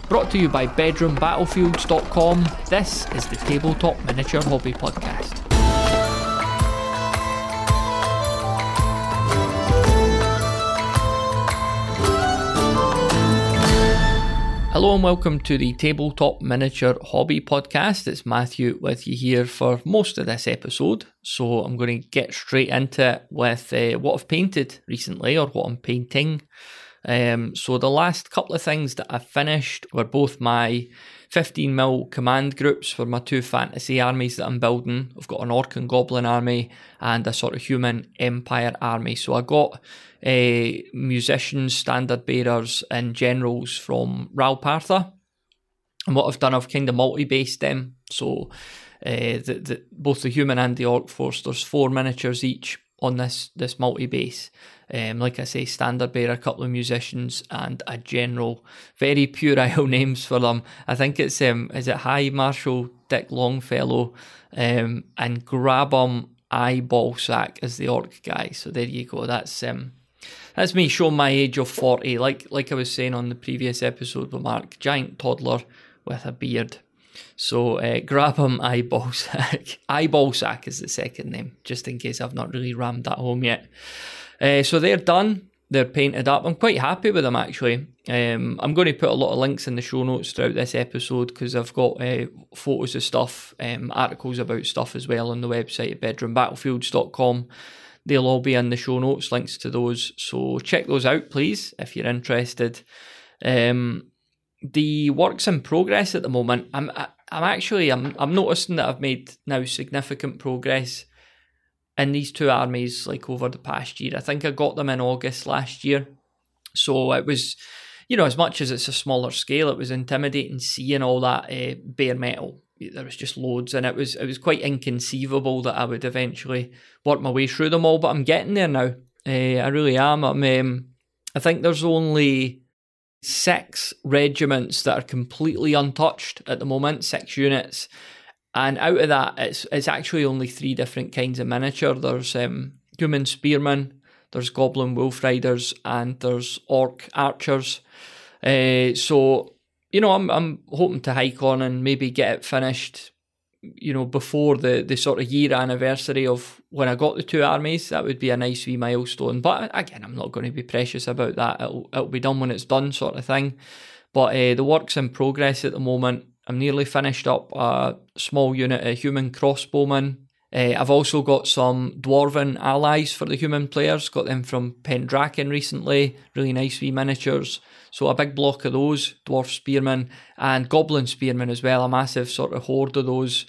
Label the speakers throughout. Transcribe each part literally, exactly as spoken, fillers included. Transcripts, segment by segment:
Speaker 1: Brought to you by bedroom battlefields dot com, this is the Tabletop Miniature Hobby Podcast. Hello and welcome to the Tabletop Miniature Hobby Podcast. It's Matthew with you here for most of this episode. So I'm going to get straight into it with uh, what I've painted recently, or what I'm painting. Um, so the last couple of things that I've finished were both my fifteen mil command groups for my two fantasy armies that I'm building. I've got an Orc and Goblin army and a sort of human empire army. So I got uh, musicians, standard bearers and generals from Ral Partha. And what I've done, I've kind of multi-based them. So uh, the, the, both the human and the Orc force, there's four miniatures each on this, this multi-base. Um, like I say, standard bearer, a couple of musicians, and a general. Very puerile names for them. I think it's um, is it High Marshal Dick Longfellow, um, and Grabham Eyeballsack is the Orc guy. So there you go. That's um, that's me showing my age of forty. Like like I was saying on the previous episode with Mark, giant toddler with a beard. So uh, Grabham Eyeballsack. Eyeballsack is the second name, just in case I've not really rammed that home yet. Uh, so they're done, they're painted up. I'm quite happy with them actually. Um, I'm going to put a lot of links in the show notes throughout this episode because I've got uh, photos of stuff, um, articles about stuff as well on the website at bedroom battlefields dot com. They'll all be in the show notes, links to those. So check those out please if you're interested. Um, the work's in progress at the moment. I'm I'm actually I'm I'm noticing that I've made now significant progress in these two armies, like over the past year. I think I got them in August last year. So it was, you know, as much as it's a smaller scale, it was intimidating seeing all that uh, bare metal. There was just loads, and it was it was quite inconceivable that I would eventually work my way through them all. But I'm getting there now. Uh, I really am. I'm, um, I think there's only six regiments that are completely untouched at the moment, six units. And out of that, it's it's actually only three different kinds of miniature. There's um, human spearmen, there's goblin wolf riders, and there's orc archers. Uh, so, you know, I'm I'm hoping to hike on and maybe get it finished, you know, before the, the sort of year anniversary of when I got the two armies. That would be a nice wee milestone. But again, I'm not going to be precious about that. It'll, it'll be done when it's done, sort of thing. But uh, the work's in progress at the moment. I'm nearly finished up a small unit of human crossbowmen. Uh, I've also got some dwarven allies for the human players. Got them from Pendraken recently. Really nice wee miniatures. So a big block of those, dwarf spearmen, and goblin spearmen as well. A massive sort of horde of those.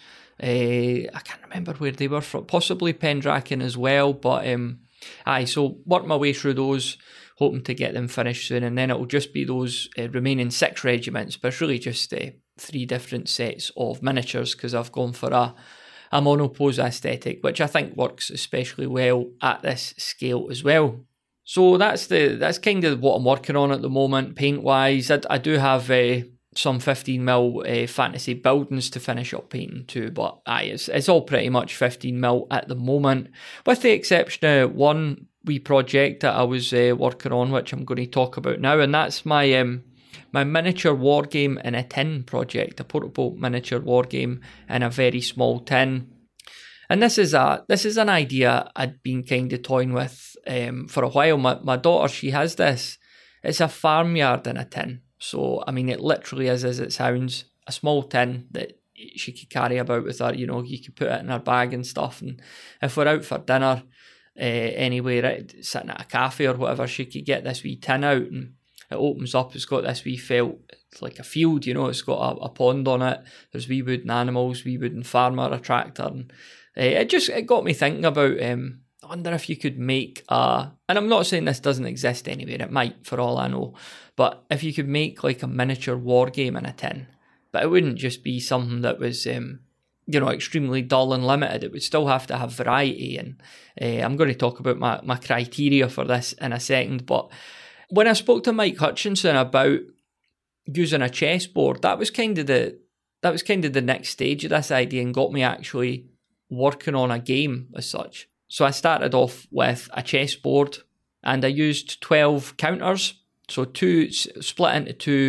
Speaker 1: Uh, I can't remember where they were from. Possibly Pendraken as well. But um, aye, so work my way through those. Hoping to get them finished soon. And then it'll just be those uh, remaining six regiments. But it's really just Uh, three different sets of miniatures because I've gone for a, a monopose aesthetic, which I think works especially well at this scale as well. So that's the that's kind of what I'm working on at the moment, paint-wise. I, I do have uh, some fifteen mil uh, fantasy buildings to finish up painting too, but aye, it's, it's all pretty much fifteen mil at the moment, with the exception of one wee project that I was uh, working on, which I'm going to talk about now, and that's my um, my miniature war game in a tin project, a portable miniature war game in a very small tin. And this is a this is an idea I'd been kind of toying with um, for a while. My my daughter, she has this. It's a farmyard in a tin. So I mean, it literally is as it sounds. A small tin that she could carry about with her. You know, you could put it in her bag and stuff. And if we're out for dinner, uh, anywhere, sitting at a cafe or whatever, she could get this wee tin out and it opens up. It's got this wee felt, it's like a field, you know, it's got a, a pond on it. There's wee wooden animals, wee wooden farmer, a tractor. And uh, it just, it got me thinking about, um, I wonder if you could make a, and I'm not saying this doesn't exist anywhere, it might for all I know, but if you could make like a miniature war game in a tin, but it wouldn't just be something that was, um, you know, extremely dull and limited. It would still have to have variety. And uh, I'm going to talk about my, my criteria for this in a second, but when I spoke to Mike Hutchinson about using a chessboard, that was kind of the that was kind of the next stage of this idea and got me actually working on a game as such. So I started off with a chessboard and I used twelve counters, so two split into two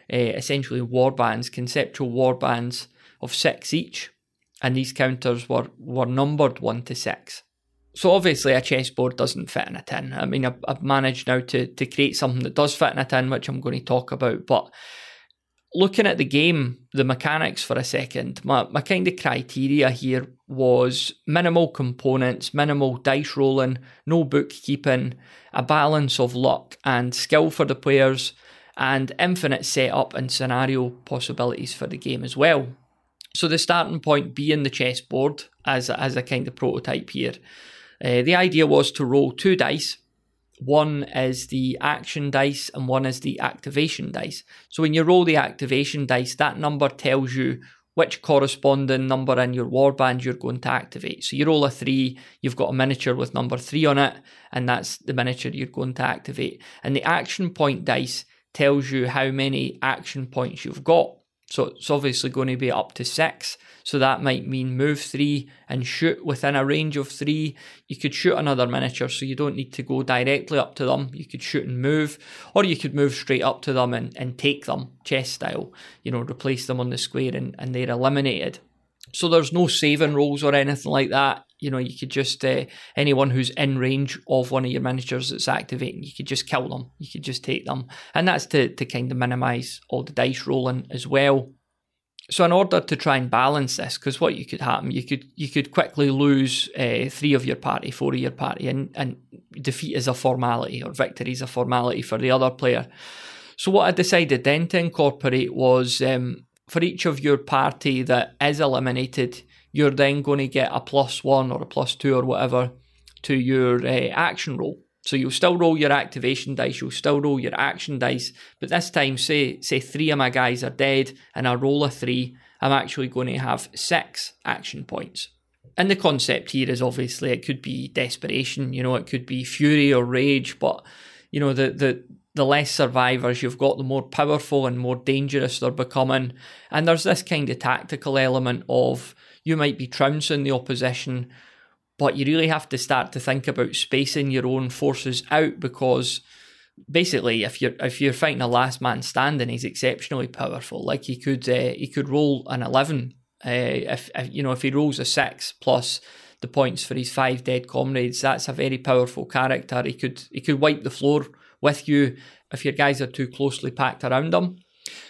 Speaker 1: uh, essentially warbands, conceptual warbands of six each, and these counters were, were numbered one to six. So obviously a chessboard doesn't fit in a tin. I mean, I've, I've managed now to, to create something that does fit in a tin, which I'm going to talk about. But looking at the game, the mechanics for a second, my, my kind of criteria here was minimal components, minimal dice rolling, no bookkeeping, a balance of luck and skill for the players, and infinite setup and scenario possibilities for the game as well. So the starting point being the chessboard as a, as a kind of prototype here. Uh, the idea was to roll two dice. One is the action dice and one is the activation dice. So when you roll the activation dice, that number tells you which corresponding number in your warband you're going to activate. So you roll a three, you've got a miniature with number three on it, and that's the miniature you're going to activate. And the action point dice tells you how many action points you've got. So it's obviously going to be up to six. So that might mean move three and shoot within a range of three. You could shoot another miniature, so you don't need to go directly up to them. You could shoot and move, or you could move straight up to them and, and take them, chess style. You know, replace them on the square and, and they're eliminated. So there's no saving rolls or anything like that. You know, you could just, uh, anyone who's in range of one of your miniatures that's activating, you could just kill them. You could just take them. And that's to, to kind of minimise all the dice rolling as well. So in order to try and balance this, because what you could happen, you could you could quickly lose uh, three of your party, four of your party, and, and defeat is a formality, or victory is a formality for the other player. So what I decided then to incorporate was, um, for each of your party that is eliminated, you're then going to get a plus one or a plus two or whatever to your uh, action roll. So you'll still roll your activation dice, you'll still roll your action dice, but this time, say say three of my guys are dead and I roll a three, I'm actually going to have six action points. And the concept here is obviously it could be desperation, you know, it could be fury or rage, but, you know, the the the less survivors you've got, the more powerful and more dangerous they're becoming. And there's this kind of tactical element of you might be trouncing the opposition, but you really have to start to think about spacing your own forces out, because basically if you're if you're fighting a last man standing, he's exceptionally powerful. Like he could uh, he could roll an eleven uh, if, if you know if he rolls a six plus the points for his five dead comrades. That's a very powerful character. He could he could wipe the floor with you if your guys are too closely packed around him.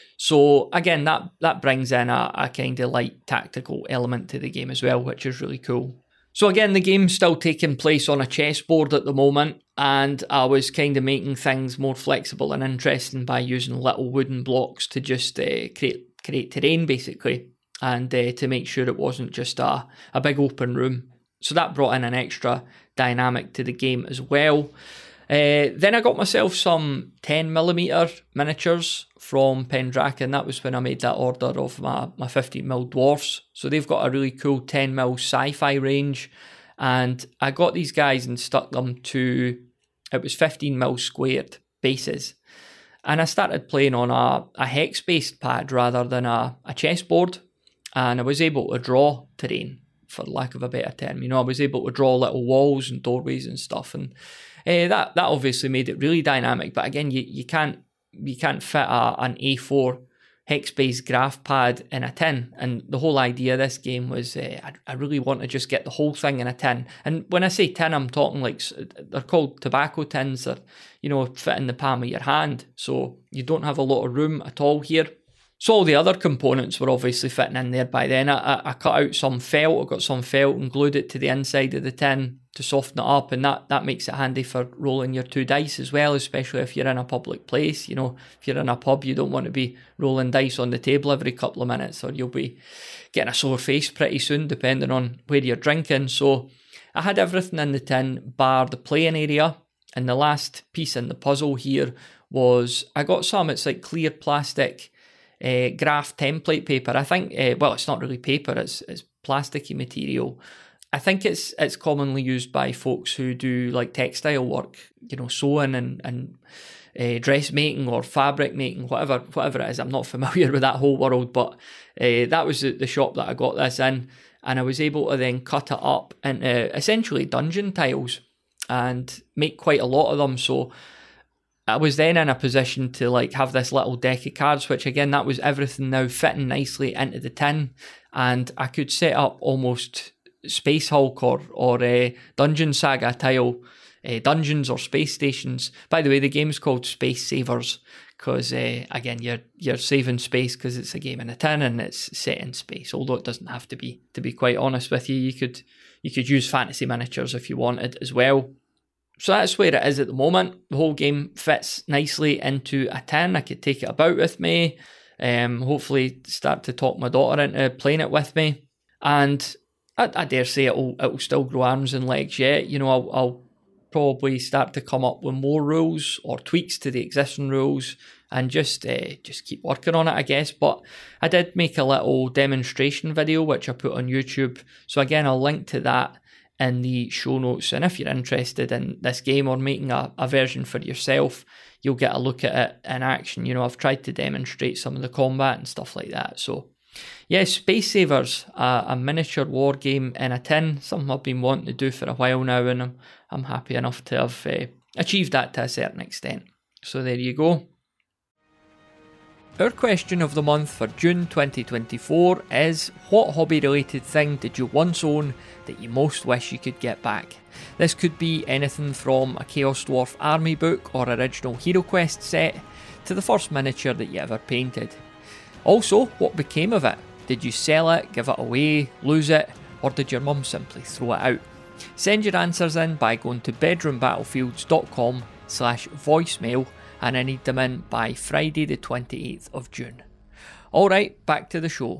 Speaker 1: So again, that that brings in a, a kind of light tactical element to the game as well, which is really cool. So again, the game's still taking place on a chessboard at the moment, and I was kind of making things more flexible and interesting by using little wooden blocks to just uh, create create terrain, basically, and uh, to make sure it wasn't just a, a big open room. So that brought in an extra dynamic to the game as well. Uh, then I got myself some ten millimeter miniatures from Pendragon. That was when I made that order of my, my fifteen millimeter dwarfs. So they've got a really cool ten millimeter sci-fi range. And I got these guys and stuck them to, it was fifteen millimeter squared bases. And I started playing on a, a hex-based pad rather than a, a chessboard. And I was able to draw terrain, for lack of a better term. You know, I was able to draw little walls and doorways and stuff. And Uh, that that obviously made it really dynamic, but again, you, you can't you can't fit a, an A four hex-based graph pad in a tin. And the whole idea of this game was uh, I, I really want to just get the whole thing in a tin. And when I say tin, I'm talking like they're called tobacco tins. That you know fit in the palm of your hand, so you don't have a lot of room at all here. So all the other components were obviously fitting in there by then. I, I cut out some felt, I got some felt and glued it to the inside of the tin to soften it up, and that, that makes it handy for rolling your two dice as well, especially if you're in a public place. You know, if you're in a pub, you don't want to be rolling dice on the table every couple of minutes, or you'll be getting a sore face pretty soon, depending on where you're drinking. So I had everything in the tin, bar the playing area, and the last piece in the puzzle here was, I got some, it's like clear plastic Uh, graph template paper. I think, uh, well, it's not really paper, it's, it's plasticky material. I think it's it's commonly used by folks who do like textile work, you know, sewing and, and uh, dressmaking or fabric making, whatever whatever it is. I'm not familiar with that whole world, but uh, that was the, the shop that I got this in, and I was able to then cut it up into essentially dungeon tiles and make quite a lot of them. So I was then in a position to like have this little deck of cards, which again, that was everything now fitting nicely into the tin. And I could set up almost Space Hulk or, or uh, Dungeon Saga tile, uh, dungeons or space stations. By the way, the game's called Space Savers because, uh, again, you're you're saving space because it's a game in a tin and it's set in space, although it doesn't have to be. To be quite honest with you, you could, you could use fantasy miniatures if you wanted as well. So that's where it is at the moment. The whole game fits nicely into a tin. I could take it about with me. Um, hopefully start to talk my daughter into playing it with me. And I, I dare say it'll it'll still grow arms and legs yet. You know, I'll, I'll probably start to come up with more rules or tweaks to the existing rules and just uh, just keep working on it, I guess. But I did make a little demonstration video which I put on YouTube. So again, I'll link to that in the show notes, and if you're interested in this game or making a, a version for yourself, you'll get a look at it in action. You know, I've tried to demonstrate some of the combat and stuff like that. So yeah, Space Savers, uh, a miniature war game in a tin, something I've been wanting to do for a while now, and I'm, I'm happy enough to have uh, achieved that to a certain extent. So there you go. Our question of the month for June twenty twenty-four is, what hobby related thing did you once own that you most wish you could get back? This could be anything from a Chaos Dwarf army book or original Hero Quest set to the first miniature that you ever painted. Also, what became of it? Did you sell it, give it away, lose it, or did your mum simply throw it out? Send your answers in by going to bedroombattlefields.com slash voicemail and I need them in by Friday the twenty-eighth of June. Alright, back to the show.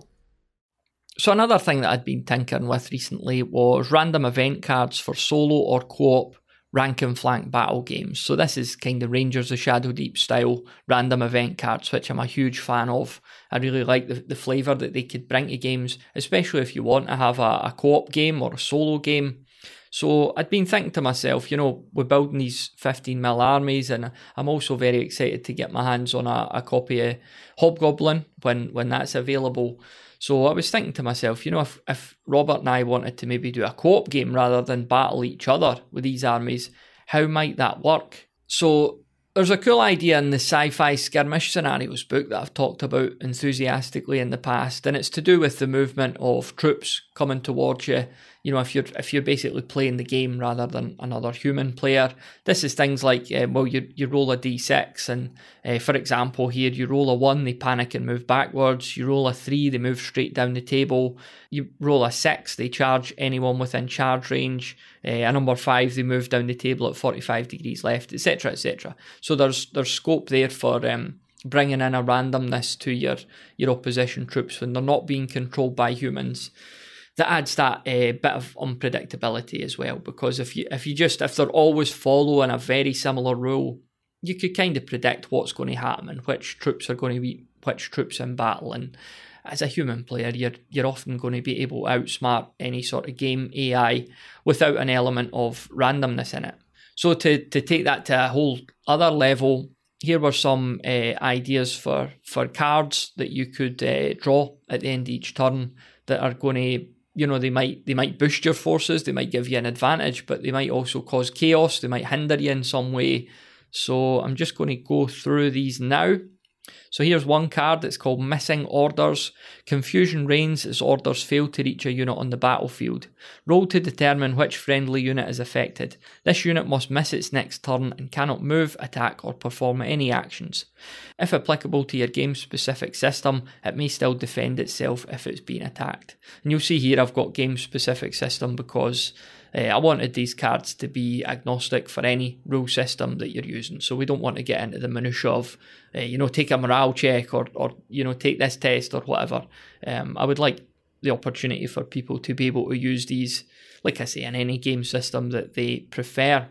Speaker 1: So another thing that I'd been tinkering with recently was random event cards for solo or co-op rank and flank battle games. So this is kind of Rangers of Shadow Deep style random event cards, which I'm a huge fan of. I really like the, the flavour that they could bring to games, especially if you want to have a, a co-op game or a solo game. So I'd been thinking to myself, you know, we're building these fifteen mil armies, and I'm also very excited to get my hands on a, a copy of Hobgoblin when, when that's available. So I was thinking to myself, you know, if, if Robert and I wanted to maybe do a co-op game rather than battle each other with these armies, how might that work? So there's a cool idea in the Sci-Fi Skirmish Scenarios book that I've talked about enthusiastically in the past, and it's to do with the movement of troops coming towards you. You know, if you're if you're basically playing the game rather than another human player, this is things like, uh, well, you you roll a d six, and uh, for example here, you roll a one, they panic and move backwards. You roll a three, they move straight down the table. You roll a six, they charge anyone within charge range. Uh, a number five, they move down the table at forty-five degrees left, et cetera, et cetera. So there's there's scope there for um, bringing in a randomness to your your opposition troops when they're not being controlled by humans. That adds that uh, bit of unpredictability as well, because if you if you just if they're always following a very similar rule, you could kind of predict what's going to happen and which troops are going to be which troops in battle. And as a human player, you're you're often going to be able to outsmart any sort of game A I without an element of randomness in it. So to to take that to a whole other level, here were some uh, ideas for for cards that you could uh, draw at the end of each turn that are going to, you know, they might they might boost your forces, they might give you an advantage, but they might also cause chaos, they might hinder you in some way. So I'm just going to go through these now. So here's one card that's called Missing Orders. Confusion reigns as orders fail to reach a unit on the battlefield. Roll to determine which friendly unit is affected. This unit must miss its next turn and cannot move, attack or perform any actions. If applicable to your game-specific system, it may still defend itself if it's being attacked. And you'll see here I've got game-specific system because uh, I wanted these cards to be agnostic for any rule system that you're using. So we don't want to get into the minutiae of, uh, you know, take a morale check or, or you know, take this test or whatever. Um, I would like the opportunity for people to be able to use these, like I say, in any game system that they prefer.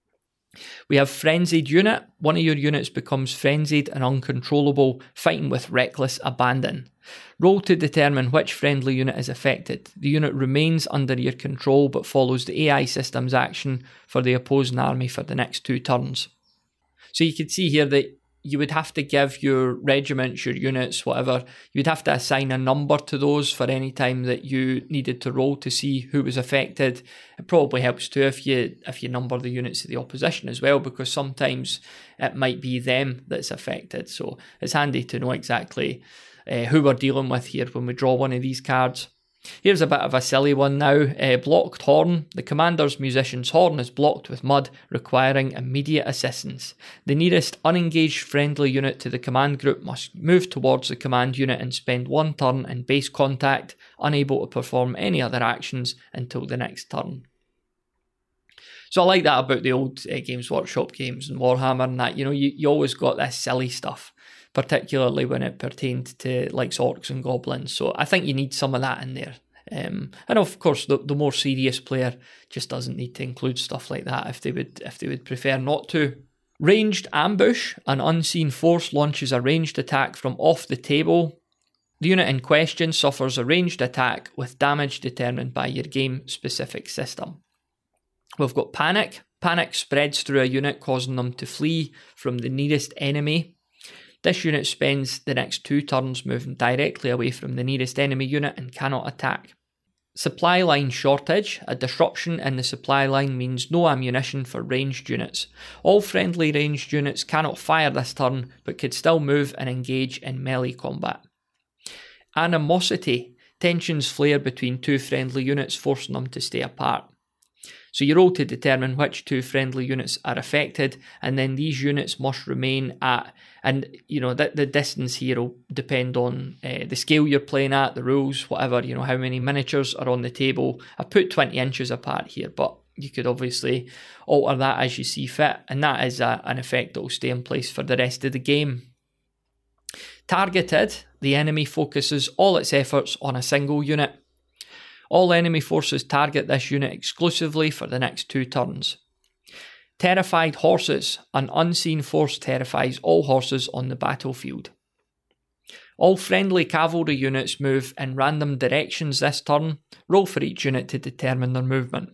Speaker 1: We have Frenzied Unit. One of your units becomes frenzied and uncontrollable, fighting with reckless abandon. Roll to determine which friendly unit is affected. The unit remains under your control but follows the A I system's action for the opposing army for the next two turns. So you can see here that you would have to give your regiments, your units, whatever, you would have to assign a number to those for any time that you needed to roll to see who was affected. It probably helps too if you if you number the units of the opposition as well, because sometimes it might be them that's affected. So it's handy to know exactly uh, who we're dealing with here when we draw one of these cards. Here's a bit of a silly one now. Uh, blocked horn. The commander's musician's horn is blocked with mud, requiring immediate assistance. The nearest unengaged friendly unit to the command group must move towards the command unit and spend one turn in base contact, unable to perform any other actions until the next turn. So I like that about the old uh, Games Workshop games and Warhammer and that. You know, you, you always got this silly stuff, particularly when it pertained to like orcs and goblins. So I think you need some of that in there. Um, and of course, the, the more serious player just doesn't need to include stuff like that if they would if they would prefer not to. Ranged ambush. An unseen force launches a ranged attack from off the table. The unit in question suffers a ranged attack with damage determined by your game-specific system. We've got panic. Panic spreads through a unit, causing them to flee from the nearest enemy. This unit spends the next two turns moving directly away from the nearest enemy unit and cannot attack. Supply line shortage. A disruption in the supply line means no ammunition for ranged units. All friendly ranged units cannot fire this turn, but could still move and engage in melee combat. Animosity. Tensions flare between two friendly units, forcing them to stay apart. So you roll to determine which two friendly units are affected, and then these units must remain at, and you know, the, the distance here will depend on uh, the scale you're playing at, the rules, whatever, you know, how many miniatures are on the table. I put twenty inches apart here, but you could obviously alter that as you see fit, and that is a, an effect that will stay in place for the rest of the game. Targeted. The enemy focuses all its efforts on a single unit. All enemy forces target this unit exclusively for the next two turns. Terrified horses. An unseen force terrifies all horses on the battlefield. All friendly cavalry units move in random directions this turn. Roll for each unit to determine their movement.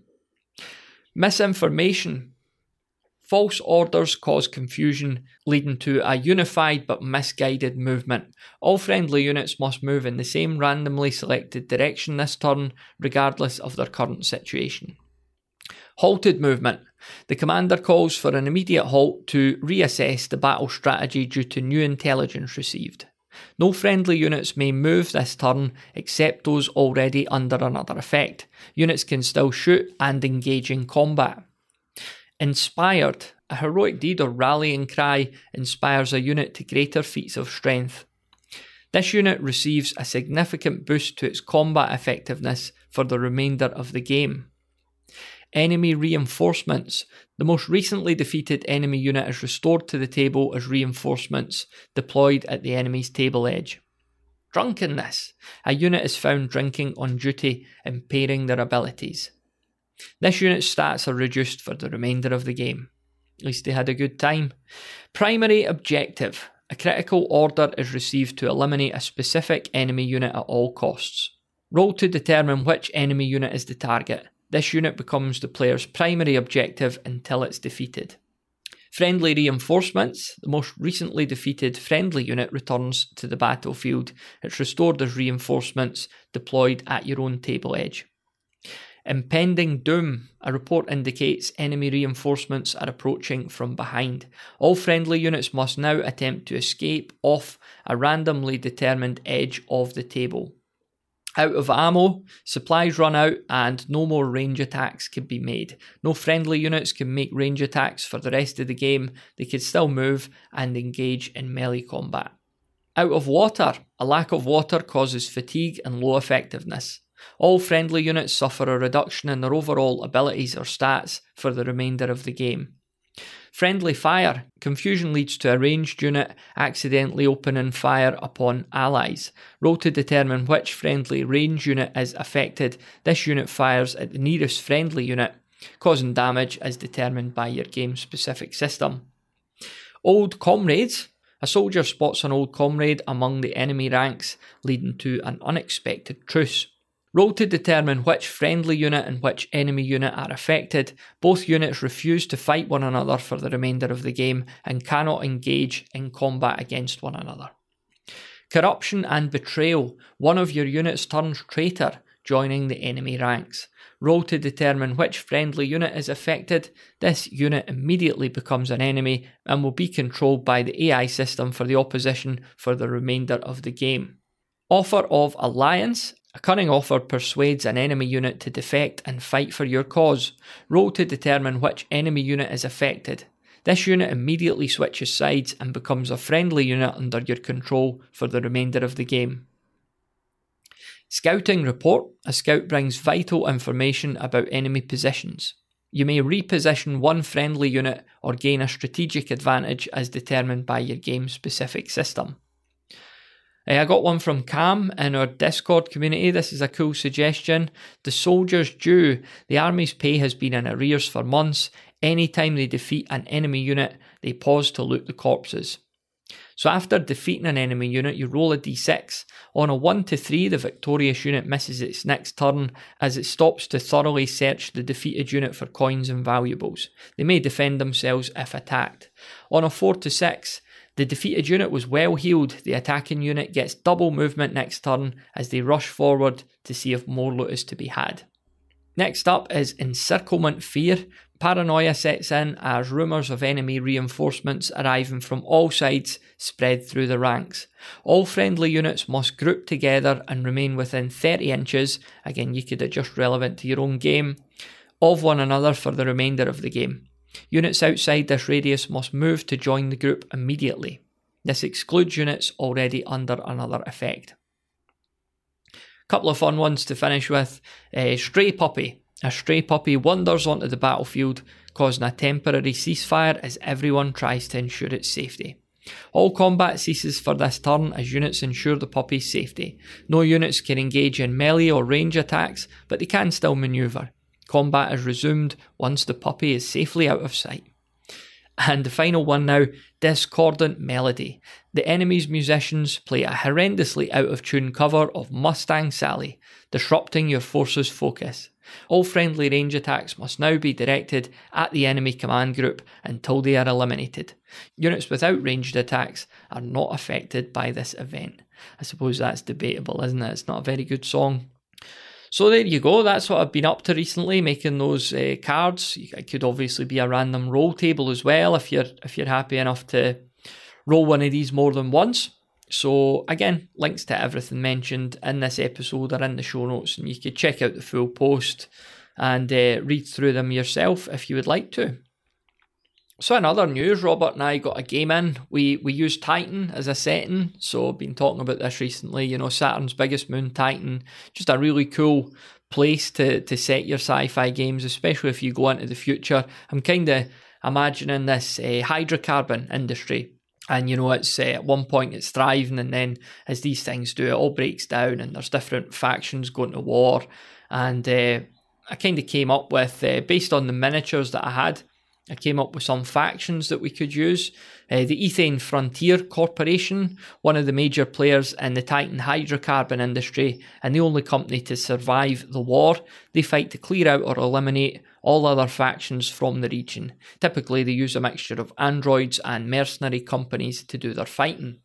Speaker 1: Misinformation. False orders cause confusion, leading to a unified but misguided movement. All friendly units must move in the same randomly selected direction this turn, regardless of their current situation. Halted movement. The commander calls for an immediate halt to reassess the battle strategy due to new intelligence received. No friendly units may move this turn except those already under another effect. Units can still shoot and engage in combat. Inspired. A heroic deed or rallying cry inspires a unit to greater feats of strength. This unit receives a significant boost to its combat effectiveness for the remainder of the game. Enemy reinforcements. The most recently defeated enemy unit is restored to the table as reinforcements, deployed at the enemy's table edge. Drunkenness. A unit is found drinking on duty, impairing their abilities. This unit's stats are reduced for the remainder of the game. At least they had a good time. Primary objective. A critical order is received to eliminate a specific enemy unit at all costs. Roll to determine which enemy unit is the target. This unit becomes the player's primary objective until it's defeated. Friendly reinforcements. The most recently defeated friendly unit returns to the battlefield. It's restored as reinforcements, deployed at your own table edge. Impending doom. A report indicates enemy reinforcements are approaching from behind. All friendly units must now attempt to escape off a randomly determined edge of the table. Out of ammo, supplies run out and no more range attacks can be made. No friendly units can make range attacks for the rest of the game. They can still move and engage in melee combat. Out of water. A lack of water causes fatigue and low effectiveness. All friendly units suffer a reduction in their overall abilities or stats for the remainder of the game. Friendly fire. Confusion leads to a ranged unit accidentally opening fire upon allies. Roll to determine which friendly range unit is affected. This unit fires at the nearest friendly unit, causing damage as determined by your game-specific system. Old comrades. A soldier spots an old comrade among the enemy ranks, leading to an unexpected truce. Roll to determine which friendly unit and which enemy unit are affected. Both units refuse to fight one another for the remainder of the game and cannot engage in combat against one another. Corruption and betrayal. One of your units turns traitor, joining the enemy ranks. Roll to determine which friendly unit is affected. This unit immediately becomes an enemy and will be controlled by the A I system for the opposition for the remainder of the game. Offer of alliance. A cunning offer persuades an enemy unit to defect and fight for your cause. Roll to determine which enemy unit is affected. This unit immediately switches sides and becomes a friendly unit under your control for the remainder of the game. Scouting report. A scout brings vital information about enemy positions. You may reposition one friendly unit or gain a strategic advantage as determined by your game-specific system. I got one from Cam in our Discord community. This is a cool suggestion. The soldiers due. The army's pay has been in arrears for months. Anytime they defeat an enemy unit, they pause to loot the corpses. So after defeating an enemy unit, you roll a d six. On a one to three, the victorious unit misses its next turn as it stops to thoroughly search the defeated unit for coins and valuables. They may defend themselves if attacked. On a four to six, the defeated unit was well healed. The attacking unit gets double movement next turn as they rush forward to see if more loot is to be had. Next up is encirclement fear. Paranoia sets in as rumours of enemy reinforcements arriving from all sides spread through the ranks. All friendly units must group together and remain within thirty inches, again you could adjust relevant to your own game, of one another for the remainder of the game. Units outside this radius must move to join the group immediately. This excludes units already under another effect. Couple of fun ones to finish with. Uh, Stray Puppy. A stray puppy wanders onto the battlefield, causing a temporary ceasefire as everyone tries to ensure its safety. All combat ceases for this turn as units ensure the puppy's safety. No units can engage in melee or range attacks, but they can still manoeuvre. Combat is resumed once the puppy is safely out of sight. And the final one now, Discordant Melody. The enemy's musicians play a horrendously out of tune cover of Mustang Sally, disrupting your force's focus. All friendly range attacks must now be directed at the enemy command group until they are eliminated. Units without ranged attacks are not affected by this event. I suppose that's debatable, isn't it? It's not a very good song. So there you go, that's what I've been up to recently, making those uh, cards. It could obviously be a random roll table as well if you're if you're happy enough to roll one of these more than once. So again, links to everything mentioned in this episode are in the show notes, and you could check out the full post and uh, read through them yourself if you would like to. So in other news, Robert and I got a game in. We we used Titan as a setting, so I've been talking about this recently. You know, Saturn's biggest moon, Titan, just a really cool place to, to set your sci-fi games, especially if you go into the future. I'm kind of imagining this uh, hydrocarbon industry. And, you know, it's uh, at one point it's thriving, and then as these things do, it all breaks down and there's different factions going to war. And uh, I kind of came up with, uh, based on the miniatures that I had, I came up with some factions that we could use. Uh, the Ethane Frontier Corporation, one of the major players in the Titan hydrocarbon industry and the only company to survive the war. They fight to clear out or eliminate all other factions from the region. Typically they use a mixture of androids and mercenary companies to do their fighting.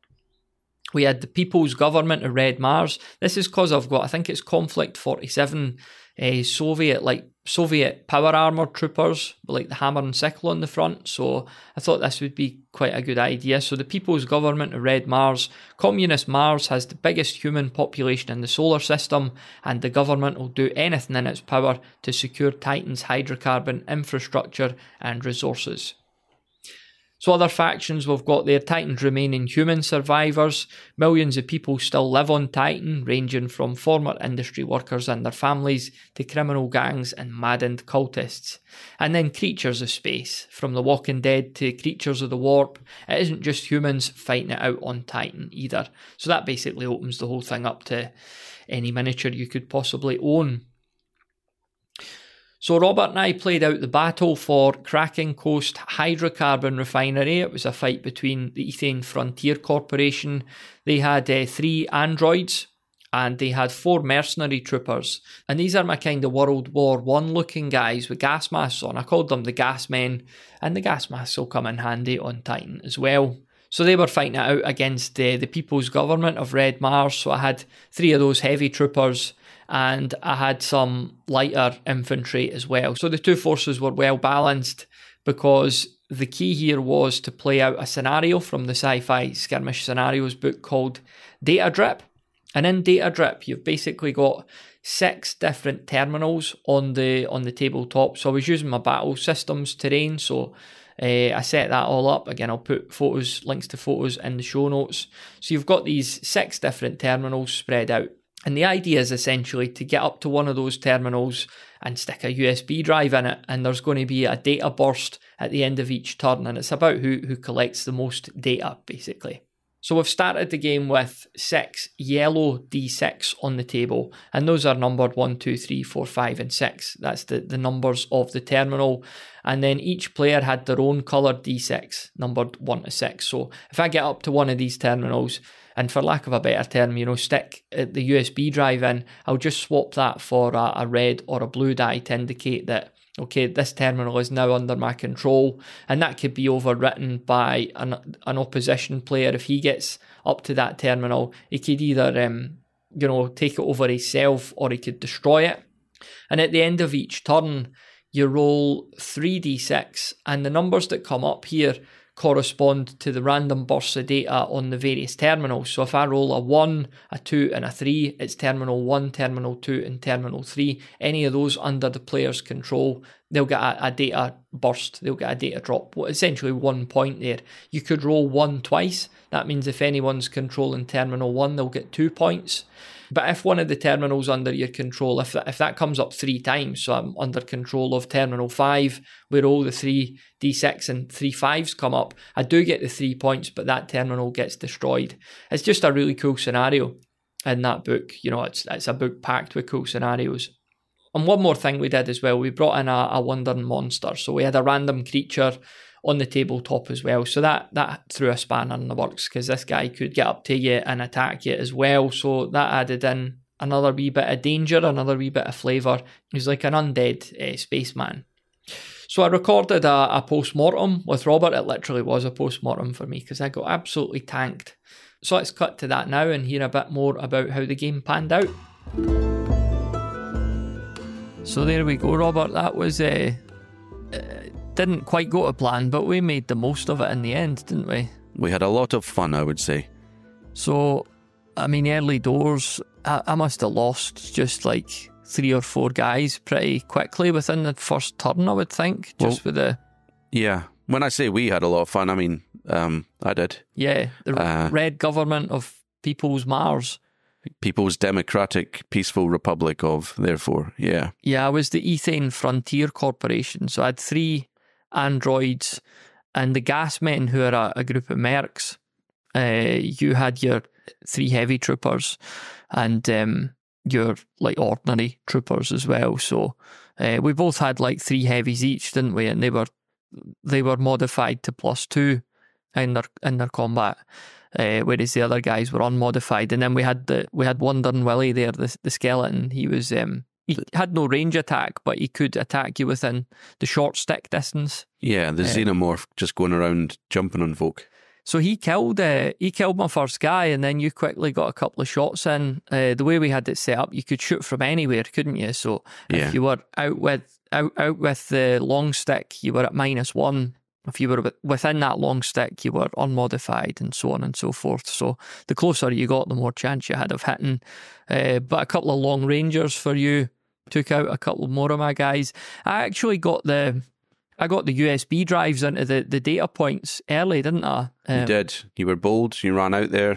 Speaker 1: We had the People's Government of Red Mars. This is because I've got, I think it's Conflict forty-seven uh, Soviet, like Soviet power armoured troopers with like the hammer and sickle on the front. So I thought this would be quite a good idea. So the People's Government of Red Mars. Communist Mars has the biggest human population in the solar system, and the government will do anything in its power to secure Titan's hydrocarbon infrastructure and resources. So other factions we've got there, Titan's remaining human survivors. Millions of people still live on Titan, ranging from former industry workers and their families to criminal gangs and maddened cultists. And then creatures of space, from the Walking Dead to creatures of the warp. It isn't just humans fighting it out on Titan either. So that basically opens the whole thing up to any miniature you could possibly own. So Robert and I played out the battle for Kraken Coast Hydrocarbon Refinery. It was a fight between the Ethane Frontier Corporation. They had uh, three androids and they had four mercenary troopers. And these are my kind of World War One looking guys with gas masks on. I called them the gas men, and the gas masks will come in handy on Titan as well. So they were fighting it out against uh, the People's Government of Red Mars. So I had three of those heavy troopers, and I had some lighter infantry as well. So the two forces were well balanced, because the key here was to play out a scenario from the Sci-Fi Skirmish Scenarios book called Data Drip. And in Data Drip, you've basically got six different terminals on the on the tabletop. So I was using my battle systems terrain, so uh, I set that all up. Again, I'll put photos, links to photos in the show notes. So you've got these six different terminals spread out. And the idea is essentially to get up to one of those terminals and stick a U S B drive in it, and there's going to be a data burst at the end of each turn, and it's about who, who collects the most data, basically. So we've started the game with six yellow D six on the table, and those are numbered one, two, three, four, five, and six. That's the, the numbers of the terminal. And then each player had their own coloured D six, numbered one to six. So if I get up to one of these terminals, and for lack of a better term, you know, stick the U S B drive in, I'll just swap that for a, a red or a blue die to indicate that, okay, this terminal is now under my control. And that could be overwritten by an, an opposition player. If he gets up to that terminal, he could either, um, you know, take it over himself, or he could destroy it. And at the end of each turn, you roll three d six, and the numbers that come up here correspond to the random bursts of data on the various terminals. So if I roll a one, a two, and a three, it's terminal one, terminal two, and terminal three. Any of those under the player's control, they'll get a, a data burst, they'll get a data drop, well, essentially one point there. You could roll one twice. That means if anyone's controlling terminal one, they'll get two points. But if one of the terminals under your control, if that, if that comes up three times, so I'm under control of terminal five, we roll the three d six and three fives come up, I do get the three points, but that terminal gets destroyed. It's just a really cool scenario in that book. You know, it's it's a book packed with cool scenarios. And one more thing we did as well, we brought in a, a wandering monster. So we had a random creature on the tabletop as well. So that that threw a spanner in the works, because this guy could get up to you and attack you as well. So that added in another wee bit of danger, another wee bit of flavour. He's like an undead uh, spaceman. So I recorded a, a post-mortem with Robert. It literally was a post-mortem for me, because I got absolutely tanked. So let's cut to that now and hear a bit more about how the game panned out. So there we go, Robert. That was... Uh, uh, didn't quite go to plan, but we made the most of it in the end, didn't we?
Speaker 2: We had a lot of fun, I would say.
Speaker 1: So, I mean, early doors, I, I must have lost just like three or four guys pretty quickly within the first turn, I would think, just
Speaker 2: well,
Speaker 1: with the...
Speaker 2: Yeah, when I say we had a lot of fun, I mean, um, I did.
Speaker 1: Yeah, the uh, Red Government of People's Mars.
Speaker 2: People's Democratic Peaceful Republic of, therefore, yeah.
Speaker 1: Yeah, I was the Ethane Frontier Corporation, so I had three androids and the gas men, who are a, a group of mercs. Uh, you had your three heavy troopers and um, your like ordinary troopers as well. So uh, we both had like three heavies each, didn't we? And they were they were modified to plus two in their in their combat, uh, whereas the other guys were unmodified. And then we had the we had Wandering Willie there, the the skeleton. He was um, he had no range attack, but he could attack you within the short stick distance.
Speaker 2: Yeah, the uh, xenomorph just going around jumping on folk.
Speaker 1: So he killed uh, he killed my first guy, and then you quickly got a couple of shots in. Uh, the way we had it set up, you could shoot from anywhere, couldn't you? So
Speaker 2: yeah.
Speaker 1: if you were out with out, out with the long stick, you were at minus one. If you were within that long stick, you were unmodified, and so on and so forth. So the closer you got, the more chance you had of hitting. Uh, but a couple of long rangers for you took out a couple more of my guys. I actually got the I got the U S B drives into the, the data points early, didn't I?
Speaker 2: Um, you did. You were bold. You ran out there,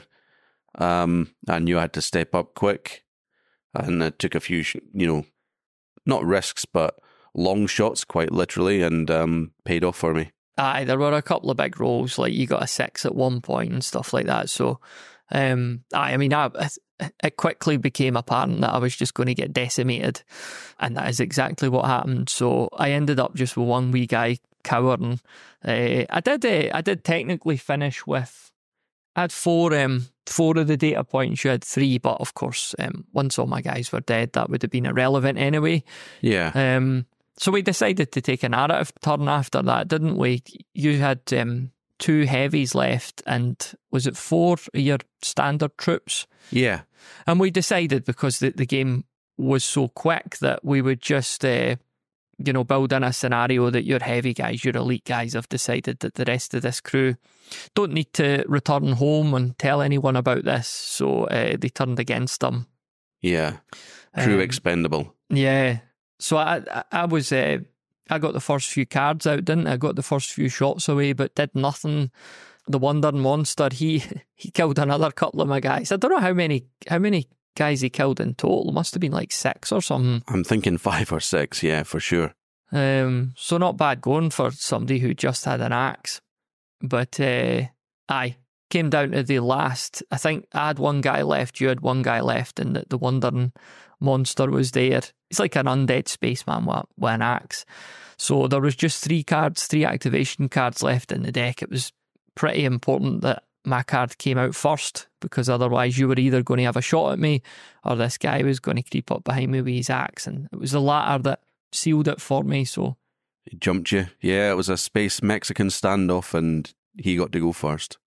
Speaker 2: um, and you had to step up quick. And it took a few, you know, not risks, but long shots, quite literally, and um, paid off for me.
Speaker 1: Aye, there were a couple of big rolls, like you got a six at one point and stuff like that. So, um, aye, I mean, I, it quickly became apparent that I was just going to get decimated, and that is exactly what happened. So I ended up just with one wee guy cowering. Uh, I did, uh, I did technically finish with. I had four, um, four of the data points, you had three, but of course, um, once all my guys were dead, that would have been irrelevant anyway.
Speaker 2: Yeah.
Speaker 1: Um, so we decided to take a narrative turn after that, didn't we? You had um, two heavies left, and was it four of your standard troops?
Speaker 2: Yeah.
Speaker 1: And we decided, because the, the game was so quick, that we would just, uh, you know, build in a scenario that your heavy guys, your elite guys, have decided that the rest of this crew don't need to return home and tell anyone about this. So uh, they turned against them.
Speaker 2: Yeah. Crew
Speaker 1: Um,
Speaker 2: expendable.
Speaker 1: Yeah. So I, I, I was, uh, I got the first few cards out, didn't I? I got the first few shots away, but did nothing. The Wandering Monster, he he killed another couple of my guys. I don't know how many how many guys he killed in total. It must have been like six or something.
Speaker 2: I'm thinking five or six, yeah, for sure.
Speaker 1: Um, so not bad going for somebody who just had an axe. But uh, aye, came down to the last. I think I had one guy left, you had one guy left, and the, the Wandering Monster was there. He's like an undead spaceman with, with an axe. So there was just three cards, three activation cards left in the deck. It was pretty important that my card came out first, because otherwise you were either going to have a shot at me or this guy was going to creep up behind me with his axe, and it was the latter that sealed it for me. So
Speaker 2: He jumped you. Yeah, it was a space Mexican standoff and he got to go first.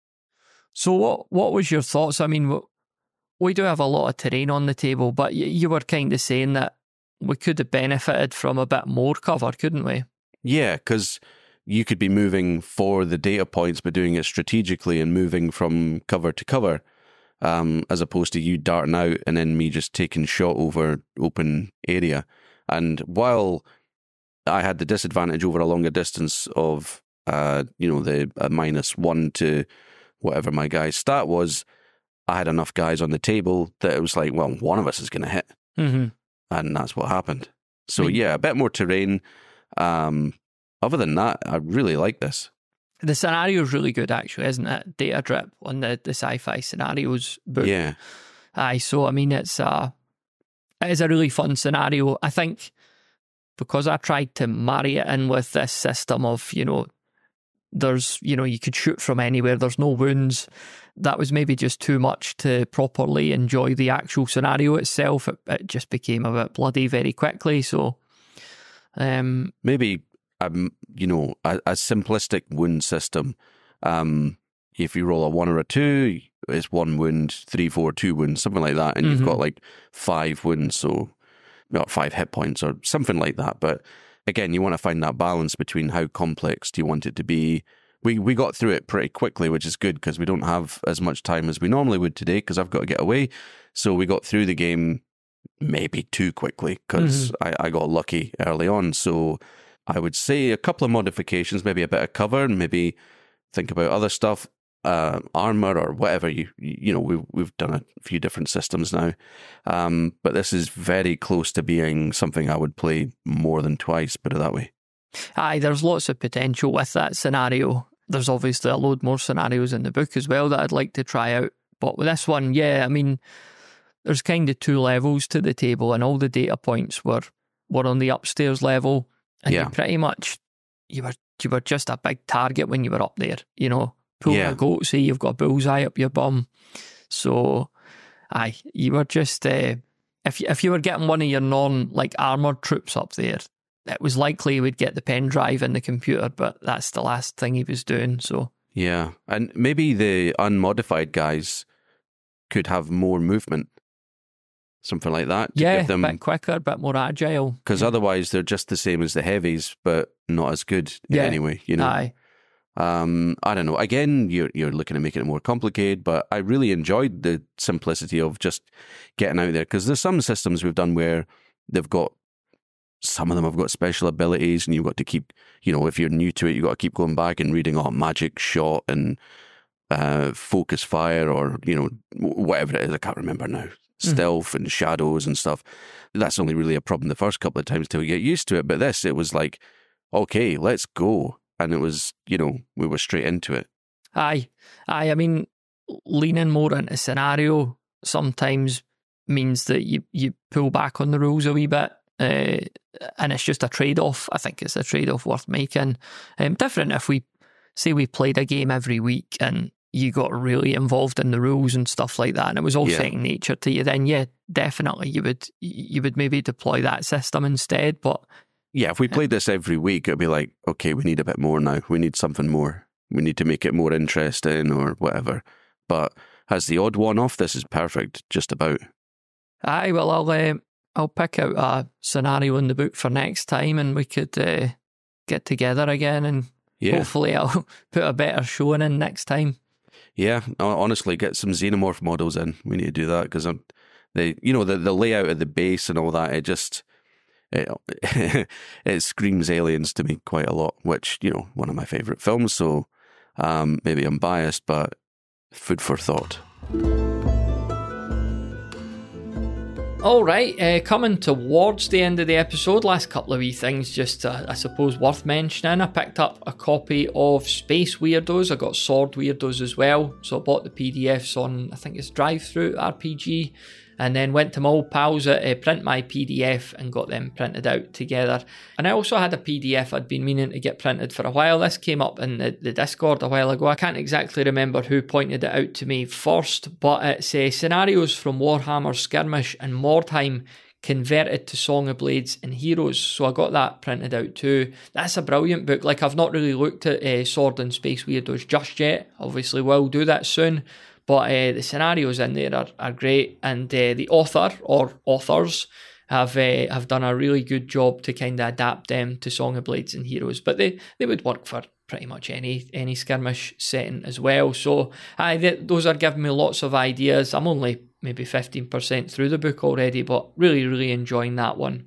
Speaker 1: so what what was your thoughts? I mean, we do have a lot of terrain on the table, but you were kind of saying that we could have benefited from a bit more cover, couldn't we?
Speaker 2: Yeah, because you could be moving for the data points, but doing it strategically and moving from cover to cover, um, as opposed to you darting out and then me just taking shot over open area. And while I had the disadvantage over a longer distance of, uh, you know, the uh, minus one to whatever my guy's stat was, I had enough guys on the table that it was like, well, one of us is going to hit.
Speaker 1: Mm-hmm.
Speaker 2: And that's what happened. So,
Speaker 1: I mean,
Speaker 2: yeah, a bit more terrain. Um, other than that, I really like this.
Speaker 1: the scenario is really good, actually, isn't it? Data drip on the, the sci-fi scenarios book.
Speaker 2: Yeah.
Speaker 1: Aye, so I mean, it's a, it is a really fun scenario. I think because I tried to marry it in with this system of, you know, there's, you know, you could shoot from anywhere, there's no wounds. That was maybe just too much to properly enjoy the actual scenario itself. It, it just became a bit bloody very quickly. So, um,
Speaker 2: Maybe, um, you know, a, a simplistic wound system. Um, if you roll a one or a two, it's one wound, three, four, two wounds, something like that. And
Speaker 1: mm-hmm.
Speaker 2: you've got like five wounds, so not five hit points or something like that. But again, you want to find that balance between how complex do you want it to be. We we got through it pretty quickly, which is good because we don't have as much time as we normally would today because I've got to get away. So we got through the game maybe too quickly because mm-hmm. I, I got lucky early on. So I would say a couple of modifications, maybe a bit of cover, and maybe think about other stuff, uh, armor or whatever. You you know, we've, we've done a few different systems now. Um, but this is very close to being something I would play more than twice, put it that way.
Speaker 1: Aye, there's lots of potential with that scenario. There's obviously a load more scenarios in the book as well that I'd like to try out. But with this one, yeah, I mean, there's kind of two levels to the table, and all the data points were, were on the upstairs level. And
Speaker 2: yeah.
Speaker 1: you pretty much, you were you were just a big target when you were up there. You know, pull
Speaker 2: yeah.
Speaker 1: a goat, say you've got a bullseye up your bum. So, aye, you were just, uh, if, you, if you were getting one of your non, like, armoured troops up there, it was likely he would get the pen drive in the computer, but that's the last thing he was doing, so.
Speaker 2: Yeah, and maybe the unmodified guys could have more movement, something like that. To
Speaker 1: yeah,
Speaker 2: give them,
Speaker 1: a bit quicker, a bit more agile.
Speaker 2: Because
Speaker 1: yeah.
Speaker 2: otherwise they're just the same as the heavies, but not as good
Speaker 1: yeah.
Speaker 2: anyway, you know.
Speaker 1: Aye.
Speaker 2: Um, I don't know. Again, you're you're looking at making it more complicated, but I really enjoyed the simplicity of just getting out there, because there's some systems we've done where they've got, some of them have got special abilities, and you've got to keep, you know, if you're new to it, you've got to keep going back and reading, oh, magic shot and uh, focus fire, or, you know, whatever it is. I can't remember now. Stealth mm. and shadows and stuff. That's only really a problem the first couple of times till we get used to it. But this, it was like, okay, let's go. And it was, you know, we were straight into it.
Speaker 1: Aye. Aye. I mean, leaning more into scenario sometimes means that you, you pull back on the rules a wee bit. Uh, and it's just a trade-off. I think it's a trade-off worth making. Um, different if we say we played a game every week and you got really involved in the rules and stuff like that, and it was all
Speaker 2: Yeah.
Speaker 1: second nature to you, then yeah, definitely you would you would maybe deploy that system instead. But
Speaker 2: Yeah, if we played this every week, it'd be like, okay, we need a bit more now. We need something more. We need to make it more interesting or whatever. But as the odd one off, this is perfect, just about.
Speaker 1: aye, well, I'll uh, I'll pick out a scenario in the book for next time, and we could uh, get together again, and
Speaker 2: Yeah.
Speaker 1: hopefully I'll put a better showing in next time.
Speaker 2: Yeah, ho- honestly, get some xenomorph models in. We need to do that because they, you know, the, the layout of the base and all that, it just, it, it screams Aliens to me quite a lot, which, you know, one of my favourite films, so um, maybe I'm biased, but food for thought.
Speaker 1: All right, uh, coming towards the end of the episode, last couple of wee things just, uh, I suppose, worth mentioning. I picked up a copy of Space Weirdos. I got Sword Weirdos as well, so I bought the P D Fs on, I think it's Drive-Thru R P G, and then went to my old pals at uh, Print My P D F and got them printed out together. And I also had a P D F I'd been meaning to get printed for a while. This came up in the, the Discord a while ago. I can't exactly remember who pointed it out to me first, but it's uh, scenarios from Warhammer Skirmish and Mordheim converted to Song of Blades and Heroes. So I got that printed out too. That's a brilliant book. Like, I've not really looked at uh, Sword and Space Weirdos just yet. Obviously will do that soon. But uh, the scenarios in there are, are great, and uh, the author or authors have uh, have done a really good job to kind of adapt them to Song of Blades and Heroes. But they, they would work for pretty much any any skirmish setting as well. So aye, th- those are giving me lots of ideas. I'm only maybe fifteen percent through the book already, but really, really enjoying that one.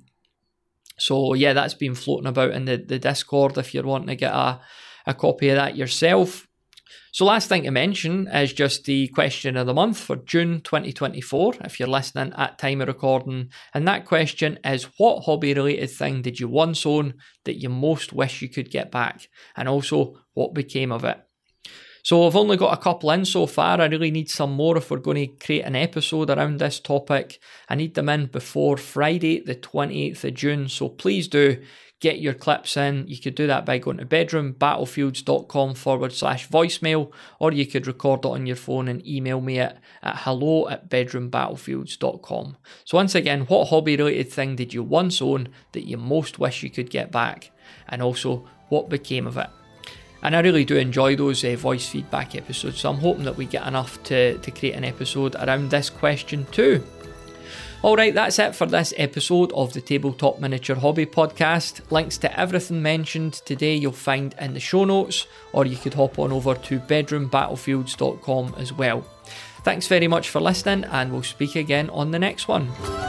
Speaker 1: So yeah, that's been floating about in the, the Discord if you're wanting to get a, a copy of that yourself. So last thing to mention is just the question of the month for June twenty twenty-four, if you're listening at time of recording. And that question is, what hobby-related thing did you once own that you most wish you could get back? And also, what became of it? So I've only got a couple in so far. I really need some more if we're going to create an episode around this topic. I need them in before Friday, the twenty-eighth of June. So please do get your clips in. You could do that by going to bedroombattlefields.com forward slash voicemail, or you could record it on your phone and email me at, at hello at bedroombattlefields.com. So once again, what hobby-related thing did you once own that you most wish you could get back? And also, what became of it? And I really do enjoy those uh, voice feedback episodes, so I'm hoping that we get enough to, to create an episode around this question too. Alright, that's it for this episode of the Tabletop Miniature Hobby Podcast. Links to everything mentioned today you'll find in the show notes, or you could hop on over to bedroom battlefields dot com as well. Thanks very much for listening, and we'll speak again on the next one.